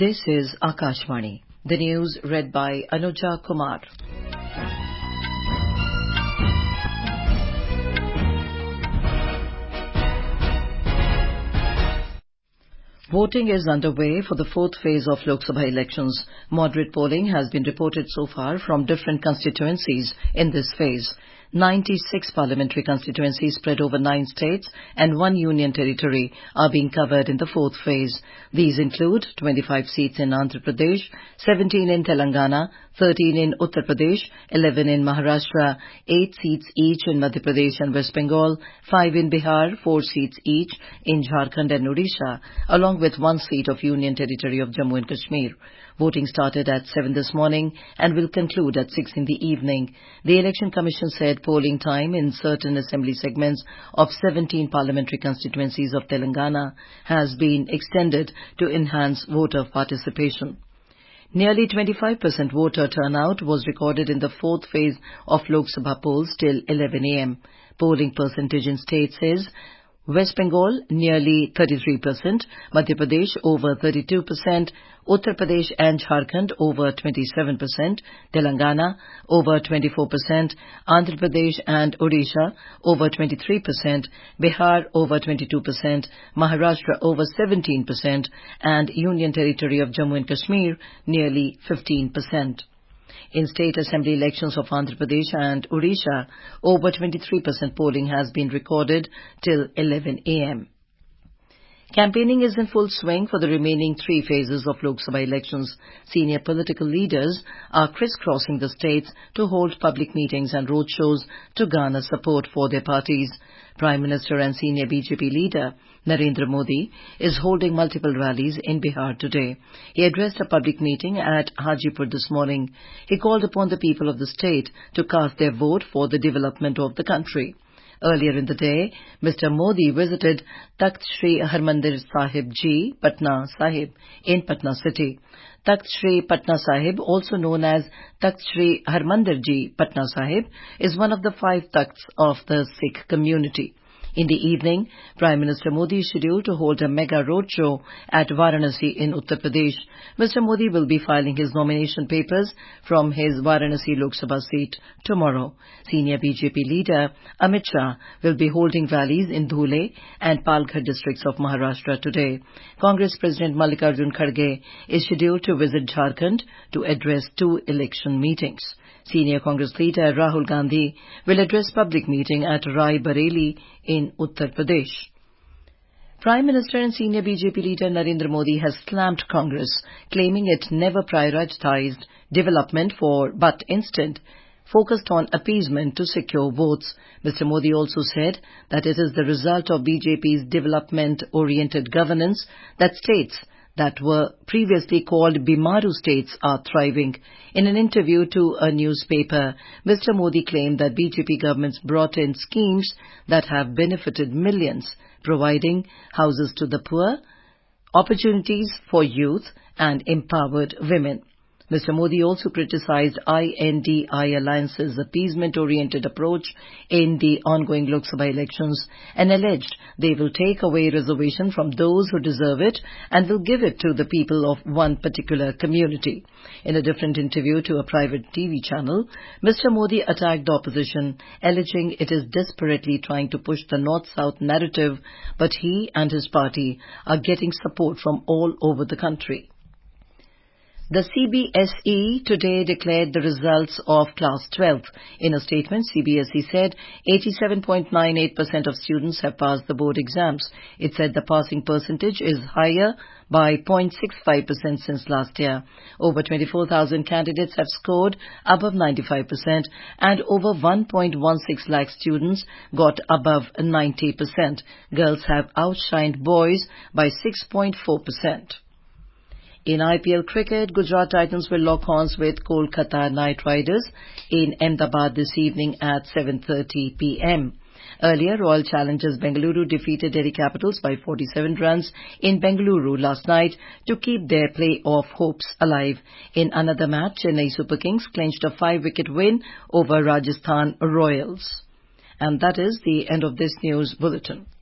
This is Akashvani. The news read by Anuja Kumar. Voting is underway for the fourth phase of Lok Sabha elections. Moderate polling has been reported so far from different constituencies in this phase. 96 parliamentary constituencies spread over 9 states and 1 union territory are being covered in the fourth phase. These include 25 seats in Andhra Pradesh, 17 in Telangana, 13 in Uttar Pradesh, 11 in Maharashtra, 8 seats each in Madhya Pradesh and West Bengal, 5 in Bihar, 4 seats each in Jharkhand and Odisha, along with 1 seat of Union Territory of Jammu and Kashmir. Voting started at 7 this morning and will conclude at 6 in the evening. The Election Commission said polling time in certain assembly segments of 17 parliamentary constituencies of Telangana has been extended to enhance voter participation. Nearly 25% voter turnout was recorded in the fourth phase of Lok Sabha polls till 11 a.m. Polling percentage in states is West Bengal nearly 33%, Madhya Pradesh over 32%, Uttar Pradesh and Jharkhand over 27%, Telangana over 24%, Andhra Pradesh and Odisha over 23%, Bihar over 22%, Maharashtra over 17%, and Union Territory of Jammu and Kashmir nearly 15%. In state assembly elections of Andhra Pradesh and Odisha, over 23% polling has been recorded till 11 a.m. Campaigning is in full swing for the remaining 3 phases of Lok Sabha elections. Senior political leaders are crisscrossing the states to hold public meetings and roadshows to garner support for their parties. Prime Minister and senior BJP leader Narendra Modi is holding multiple rallies in Bihar today. He addressed a public meeting at Hajipur this morning. He called upon the people of the state to cast their vote for the development of the country. Earlier in the day, Mr. Modi visited Takht Shri Harmandir Sahib Ji, Patna Sahib, in Patna city. Takht Shri Patna Sahib, also known as Takht Shri Harmandir Ji, Patna Sahib, is one of the 5 takhts of the Sikh community. In the evening, Prime Minister Modi is scheduled to hold a mega roadshow at Varanasi in Uttar Pradesh. Mr. Modi will be filing his nomination papers from his Varanasi Lok Sabha seat tomorrow. Senior BJP leader Amit Shah will be holding rallies in Dhule and Palghar districts of Maharashtra today. Congress President Mallikarjun Kharge is scheduled to visit Jharkhand to address 2 election meetings. Senior Congress leader Rahul Gandhi will address public meeting at Rai Bareli in Uttar Pradesh. Prime Minister and senior BJP leader Narendra Modi has slammed Congress, claiming it never prioritized development but instead focused on appeasement to secure votes. Mr. Modi also said that it is the result of BJP's development-oriented governance that states that were previously called Bimaru states are thriving. In an interview to a newspaper, Mr. Modi claimed that BJP governments brought in schemes that have benefited millions, providing houses to the poor, opportunities for youth, and empowered women. Mr. Modi also criticized INDI Alliance's appeasement-oriented approach in the ongoing Lok Sabha elections and alleged they will take away reservation from those who deserve it and will give it to the people of one particular community. In a different interview to a private TV channel, Mr. Modi attacked the opposition, alleging it is desperately trying to push the North-South narrative, but he and his party are getting support from all over the country. The CBSE today declared the results of Class 12. In a statement, CBSE said 87.98% of students have passed the board exams. It said the passing percentage is higher by 0.65% since last year. Over 24,000 candidates have scored above 95% and over 1.16 lakh students got above 90%. Girls have outshined boys by 6.4%. In IPL cricket, Gujarat Titans will lock horns with Kolkata Knight Riders in Ahmedabad this evening at 7:30 p.m. Earlier, Royal Challengers Bengaluru defeated Delhi Capitals by 47 runs in Bengaluru last night to keep their play-off hopes alive. In another match, Chennai Super Kings clinched a 5-wicket win over Rajasthan Royals. And that is the end of this news bulletin.